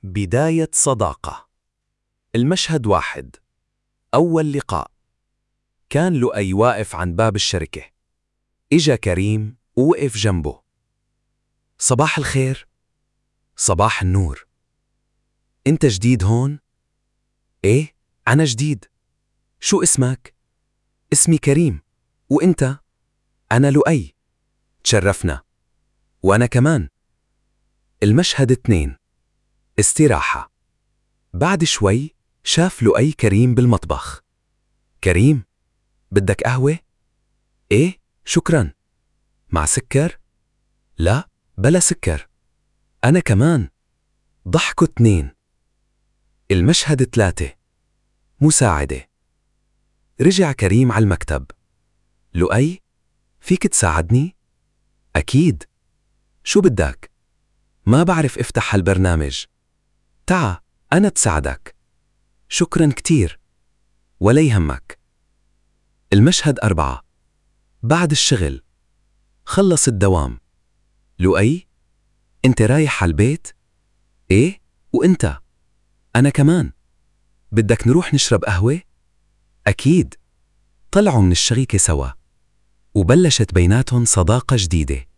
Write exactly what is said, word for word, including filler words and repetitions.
بداية صداقة. المشهد واحد. أول لقاء. كان لؤي واقف عند باب الشركة. إجا كريم ووقف جنبه. صباح الخير. صباح النور. أنت جديد هون؟ إيه، أنا جديد. شو اسمك؟ اسمي كريم. وأنت؟ أنا لؤي. تشرفنا. وأنا كمان. المشهد اثنين. استراحة. بعد شوي شاف لؤي كريم بالمطبخ. كريم، بدك قهوة؟ إيه، شكراً. مع سكر؟ لا، بلا سكر. أنا كمان. ضحكوا اتنين. المشهد ثلاثة. مساعدة. رجع كريم على المكتب. لؤي، فيك تساعدني؟ أكيد. شو بدك؟ ما بعرف افتح هالبرنامج. تعا، أنا بساعدك. شكراً كتير. ولا يهمك. المشهد أربعة. بعد الشغل. خلص الدوام. لؤي، أنت رايح على البيت؟ إيه، وأنت؟ أنا كمان. بدك نروح نشرب قهوة؟ أكيد. طلعوا من الشركة سوا. وبلشت بيناتهم صداقة جديدة.